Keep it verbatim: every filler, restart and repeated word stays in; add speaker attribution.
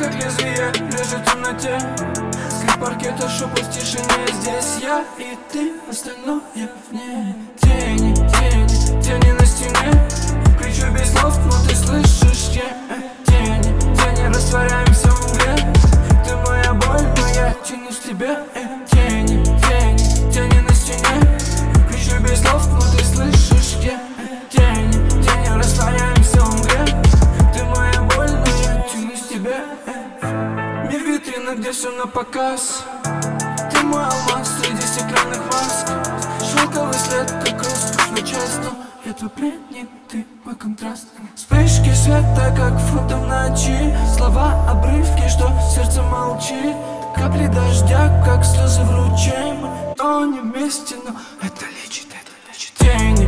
Speaker 1: как лезвие, лежит в темноте. Скрип паркета, шепот в тишине. Здесь я и ты, остальное вне. Тени, тени, тени на стене. Кричу без слов, но ты слышишь, я тени, тени, растворяемся в мгле. Ты моя боль, но я тянусь к тебе. Тени, тени, тени на стене. Кричу без слов, но ты слышишь, я тени, тени, растворяемся в мгле. Ты моя боль, но я тянусь к тебе. Мир витрина, где все на показ. Ты мой алмаз среди стеклянных маск. Шелковый след, как роскошный час. Но я твой пленник, ты мой контраст. Вспышки света, как фото в ночи. Слова обрывки, что сердце молчит. Капли дождя, как слезы в ручей. Мы тонем вместе, но это лечит, это лечит. Тени,